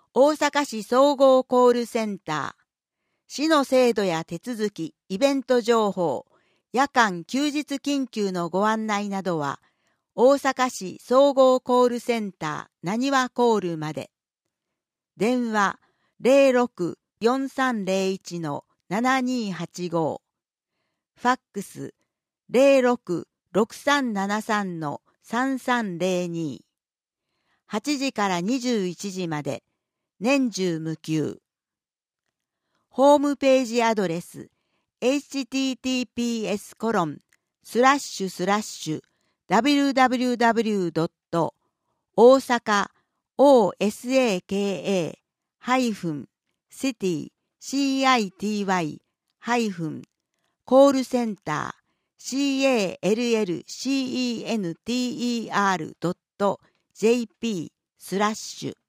大阪市総合コールセンター。市の制度や手続き、イベント情報、夜間休日緊急のご案内などは、大阪市総合コールセンターなにわコールまで。電話06-4301-7285。ファックス06-6373-3302。8時から21時まで。年中無休。ホームページアドレス https://www.osaka-city-callcenter.jp/.